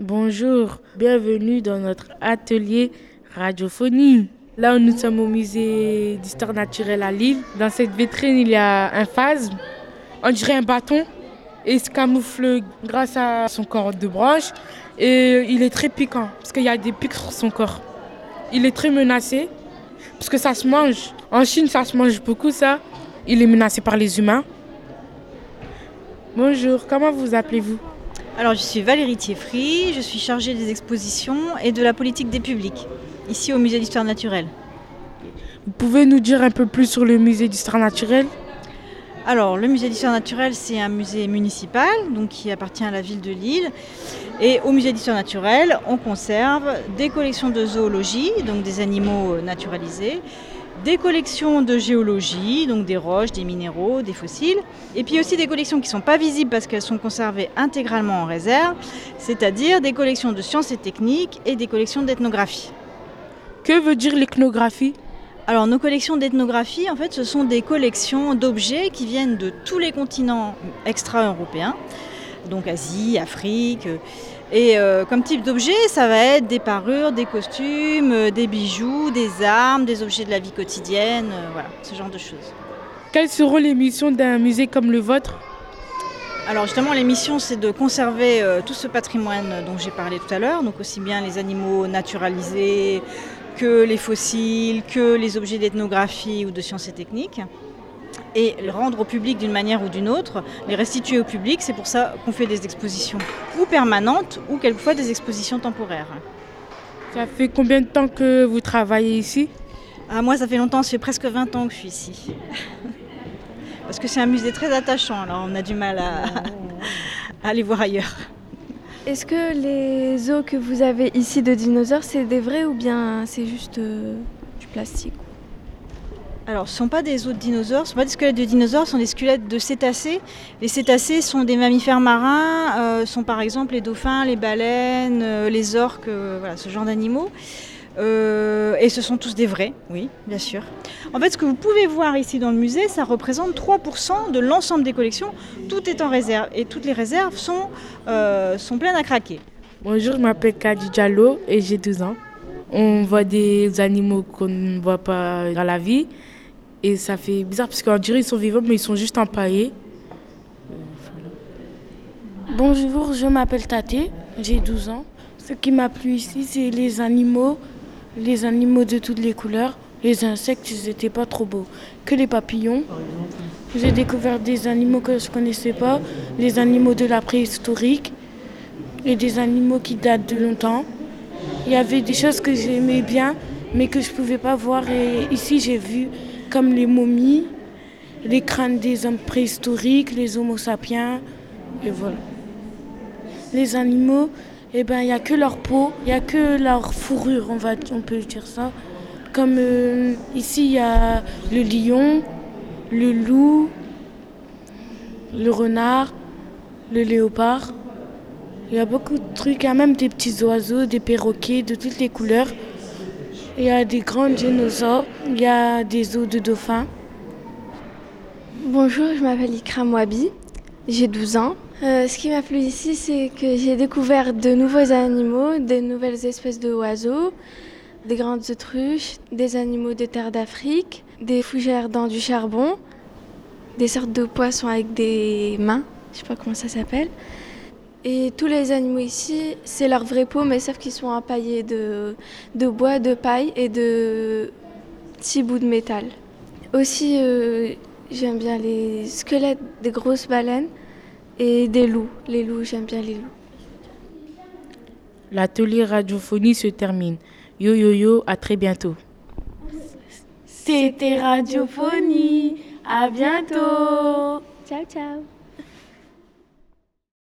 Bonjour, bienvenue dans notre atelier radiophonie. Là, nous sommes au musée d'histoire naturelle à Lille. Dans cette vitrine, il y a un phasme, on dirait un bâton, et il se camoufle grâce à son corps de branche. Et il est très piquant, parce qu'il y a des pics sur son corps. Il est très menacé, parce que ça se mange. En Chine, ça se mange beaucoup, ça. Il est menacé par les humains. Bonjour, comment vous appelez-vous? Alors, je suis Valérie Thieffry, je suis chargée des expositions et de la politique des publics, ici au musée d'histoire naturelle. Vous pouvez nous dire un peu plus sur le musée d'histoire naturelle? Alors, le musée d'histoire naturelle, c'est un musée municipal, donc qui appartient à la ville de Lille. Et au musée d'histoire naturelle, on conserve des collections de zoologie, donc des animaux naturalisés, des collections de géologie, donc des roches, des minéraux, des fossiles, et puis aussi des collections qui ne sont pas visibles parce qu'elles sont conservées intégralement en réserve, c'est-à-dire des collections de sciences et techniques et des collections d'ethnographie. Que veut dire l'ethnographie? Alors nos collections d'ethnographie, en fait, ce sont des collections d'objets qui viennent de tous les continents extra-européens, donc Asie, Afrique. Et comme type d'objet, ça va être des parures, des costumes, des bijoux, des armes, des objets de la vie quotidienne, voilà, ce genre de choses. Quelles seront les missions d'un musée comme le vôtre? Alors justement, les missions, c'est de conserver tout ce patrimoine dont j'ai parlé tout à l'heure, donc aussi bien les animaux naturalisés que les fossiles, que les objets d'ethnographie ou de sciences et techniques, et les rendre au public d'une manière ou d'une autre, les restituer au public. C'est pour ça qu'on fait des expositions ou permanentes ou quelquefois des expositions temporaires. Ça fait combien de temps que vous travaillez ici? Moi, ça fait longtemps, ça fait presque 20 ans que je suis ici. Parce que c'est un musée très attachant, alors on a du mal à aller voir ailleurs. Est-ce que les os que vous avez ici de dinosaures, c'est des vrais ou bien c'est juste du plastique? Alors, ce ne sont pas des os de dinosaures, ce ne sont pas des squelettes de dinosaures, ce sont des squelettes de cétacés. Les cétacés sont des mammifères marins, sont par exemple les dauphins, les baleines, les orques, voilà, ce genre d'animaux. Et ce sont tous des vrais, oui, bien sûr. En fait, ce que vous pouvez voir ici dans le musée, ça représente 3% de l'ensemble des collections. Tout est en réserve et toutes les réserves sont pleines à craquer. Bonjour, je m'appelle Kadi Diallo et j'ai 12 ans. On voit des animaux qu'on ne voit pas dans la vie. Et ça fait bizarre parce qu'on dirait qu'ils sont vivants, mais ils sont juste empaillés. Bonjour, je m'appelle Tate, j'ai 12 ans. Ce qui m'a plu ici, c'est les animaux de toutes les couleurs. Les insectes, ils n'étaient pas trop beaux. Que les papillons. J'ai découvert des animaux que je ne connaissais pas, les animaux de la préhistorique et des animaux qui datent de longtemps. Il y avait des choses que j'aimais bien, mais que je ne pouvais pas voir. Et ici, j'ai vu comme les momies, les crânes des hommes préhistoriques, les homo sapiens, et voilà. Les animaux, il n'y a que leur peau, il n'y a que leur fourrure, on peut dire ça. Comme ici, il y a le lion, le loup, le renard, le léopard. Il y a beaucoup de trucs, il y a même des petits oiseaux, des perroquets de toutes les couleurs. Il y a des grands dinosaures, il y a des os de dauphins. Bonjour, je m'appelle Ikram Wabi, j'ai 12 ans. Ce qui m'a plu ici, c'est que j'ai découvert de nouveaux animaux, des nouvelles espèces d'oiseaux, des grandes autruches, des animaux de terre d'Afrique, des fougères dans du charbon, des sortes de poissons avec des mains, je sais pas comment ça s'appelle. Et tous les animaux ici, c'est leur vraie peau, mais sauf qu'ils sont empaillés de bois, de paille et de petits bouts de métal. Aussi, j'aime bien les squelettes des grosses baleines et des loups. Les loups, j'aime bien les loups. L'atelier radiophonie se termine. Yo yo yo, à très bientôt. C'était Radiophonie, à bientôt. Ciao, ciao.